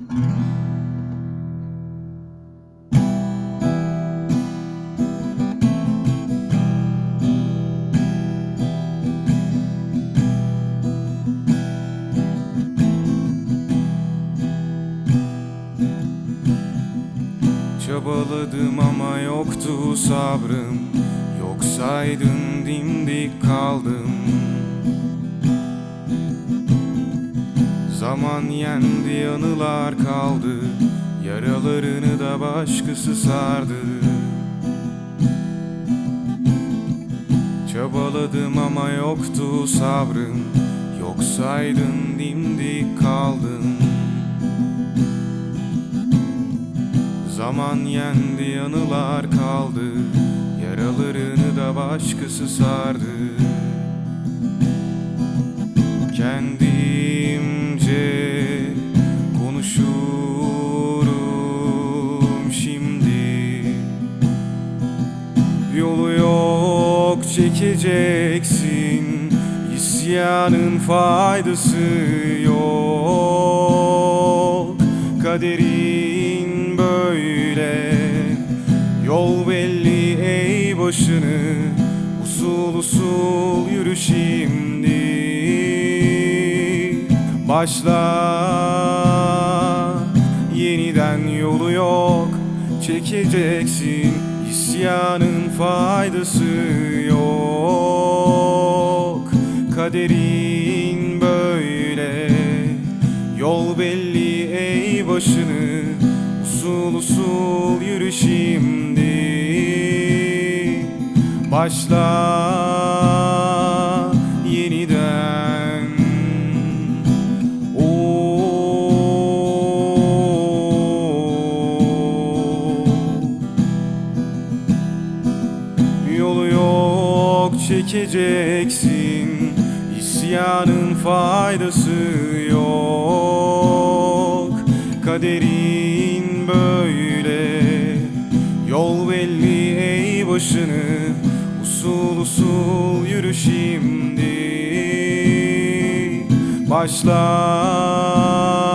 Çabaladım ama yoktu sabrım, yoksaydın dimdik kaldım. Zaman yendi, anılar kaldı, yaralarını da başkası sardı. Çabaladım ama yoktu sabrım, yoksaydın dimdik kaldım. Zaman yendi, anılar kaldı, yaralarını da başkası sardı. Kendimce konuşurum şimdi. Yolu yok, çekeceksin, isyanın faydası yok. Kaderin böyle, yol belli, ey başını, usul usul yürü şimdi. Başla yeniden, yolu yok, çekeceksin, isyanın faydası yok. Kaderin böyle, yol belli, ey başını, usul usul yürü şimdi. Başla yeniden. Yolu yok, çekeceksin, isyanın faydası yok. Kaderin böyle, yol belli, ey başını, usul usul yürü şimdi. Başla